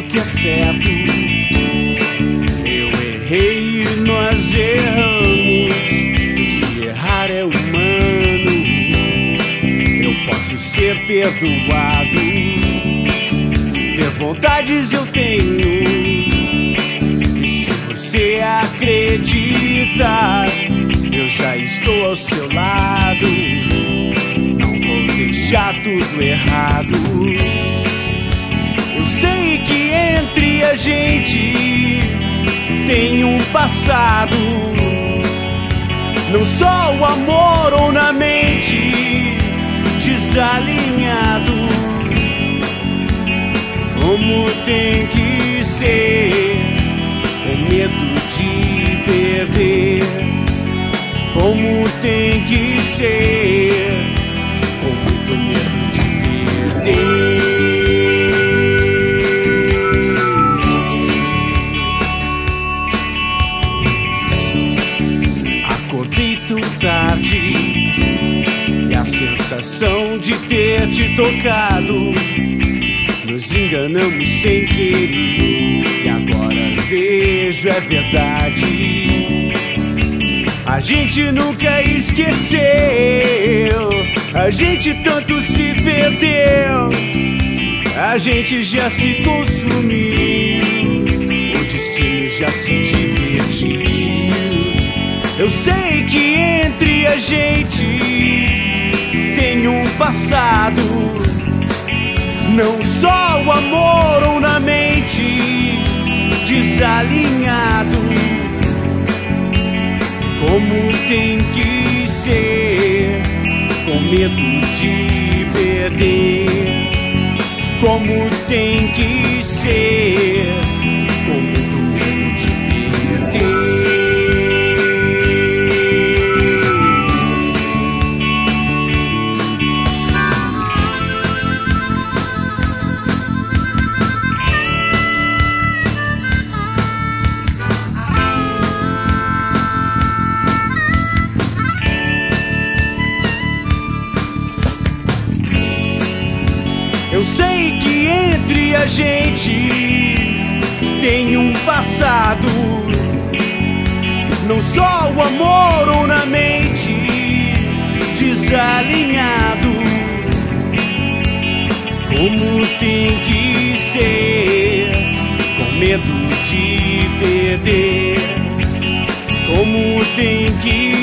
que é certo. Eu errei e nós erramos, e se errar é humano. Eu posso ser perdoado, ter vontades eu tenho. E se você acredita, eu já estou ao seu lado. Não vou deixar tudo errado. Eu sei que entre a gente tem um passado, não só o amor ou na mente desalinhado. Como tem que ser, com medo de perder. Como tem que ser, com muito medo de perder. Acordei tão tarde e a sensação de ter te tocado. Nos enganamos sem querer e agora vejo é verdade. A gente nunca esqueceu, a gente tanto se perdeu, a gente já se consumiu, o destino já se divertiu. Eu sei que entre a gente tem um passado, não só o amor ou na mente desalinhado. Como tem que ser, com medo de perder. Como tem que ser, com muito medo de perder. Eu sei que entre a gente tem um passado, não só o amor ou na mente desalinhado. Como tem que ser, com medo de perder. Como tem que